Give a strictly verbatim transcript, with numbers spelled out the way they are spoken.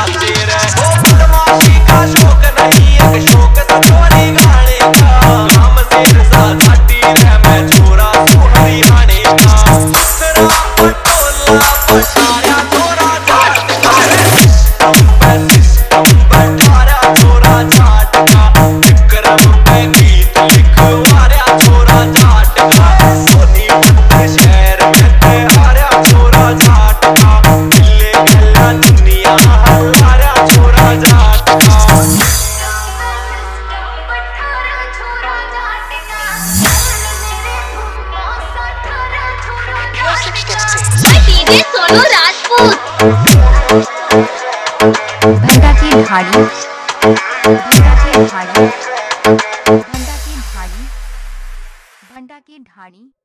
नाचे रे। वो बदमाशी का शौक नहीं एक शौक था चोरी गाने का। नाम शेर सा घाटी रे मैं छोरा हूँ हरियाणे का। अखरा पटोला पछाया छोरा जाट का। सिस्टम पे सिस्टम बैठाया छोरा जाट का। विक्रम पे गीत लिखवाया छोरा जाट का। सोनीपत शहर में ते हारा छोरा जाट का। दिल्ली गल्ला दुनिया हल्लाया छोरा जाट का। डीजे सोनू राजपूत। भंडा की ढाड़ी, भंडा की ढाड़ी, भंडा की ढाड़ी, भंडा की ढाड़ी।